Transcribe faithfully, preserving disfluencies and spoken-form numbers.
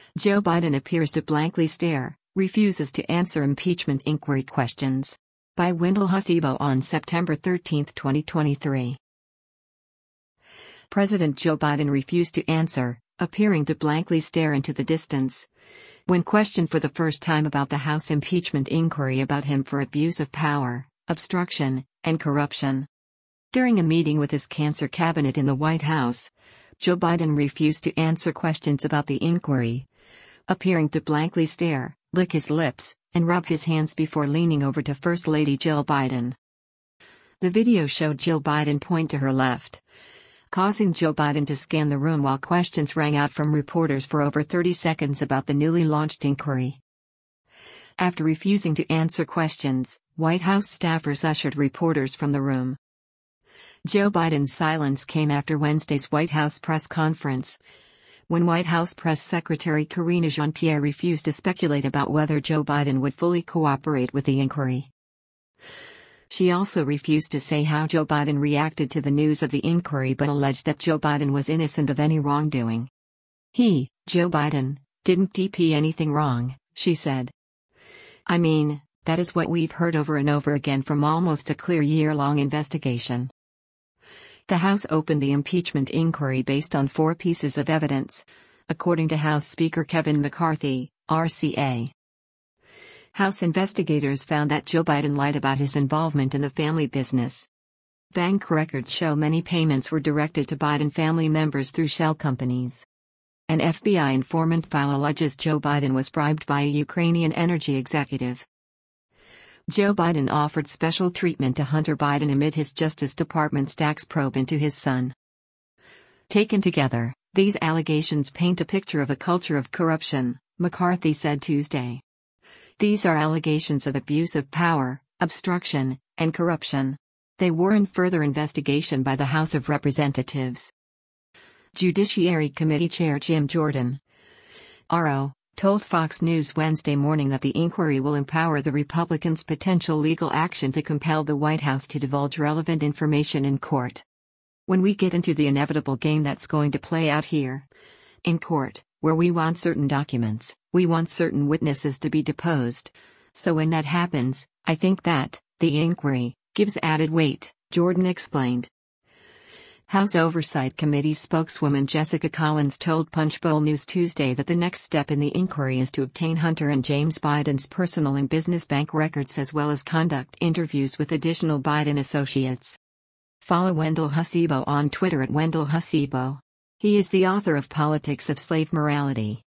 Joe Biden appears to blankly stare, refuses to answer impeachment inquiry questions. By Wendell Husibo on September thirteenth, twenty twenty-three. President Joe Biden refused to answer, appearing to blankly stare into the distance. When questioned for the first time about the House impeachment inquiry about him for abuse of power, obstruction, and corruption. During a meeting with his cancer cabinet in the White House, Joe Biden refused to answer questions about the inquiry, appearing to blankly stare, lick his lips, and rub his hands before leaning over to First Lady Jill Biden. The video showed Jill Biden point to her left, causing Joe Biden to scan the room while questions rang out from reporters for over thirty seconds about the newly launched inquiry. After refusing to answer questions, White House staffers ushered reporters from the room. Joe Biden's silence came after Wednesday's White House press conference, when White House Press Secretary Karine Jean-Pierre refused to speculate about whether Joe Biden would fully cooperate with the inquiry. She also refused to say how Joe Biden reacted to the news of the inquiry but alleged that Joe Biden was innocent of any wrongdoing. He, Joe Biden, didn't do anything wrong, she said. I mean, that is what we've heard over and over again from almost a clear year-long investigation. The House opened the impeachment inquiry based on four pieces of evidence, according to House Speaker Kevin McCarthy, R C A. House investigators found that Joe Biden lied about his involvement in the family business. Bank records show many payments were directed to Biden family members through shell companies. An F B I informant file alleges Joe Biden was bribed by a Ukrainian energy executive. Joe Biden offered special treatment to Hunter Biden amid his Justice Department's tax probe into his son. Taken together, these allegations paint a picture of a culture of corruption, McCarthy said Tuesday. These are allegations of abuse of power, obstruction, and corruption. They warrant further investigation by the House of Representatives. Judiciary Committee Chair Jim Jordan, R O, told Fox News Wednesday morning that the inquiry will empower the Republicans' potential legal action to compel the White House to divulge relevant information in court. When we get into the inevitable game that's going to play out here, in court, where we want certain documents, we want certain witnesses to be deposed. So when that happens, I think that, the inquiry, gives added weight, Jordan explained. House Oversight Committee spokeswoman Jessica Collins told Punchbowl News Tuesday that the next step in the inquiry is to obtain Hunter and James Biden's personal and business bank records as well as conduct interviews with additional Biden associates. Follow Wendell Husibo on Twitter at Wendell Husibo. He is the author of Politics of Slave Morality.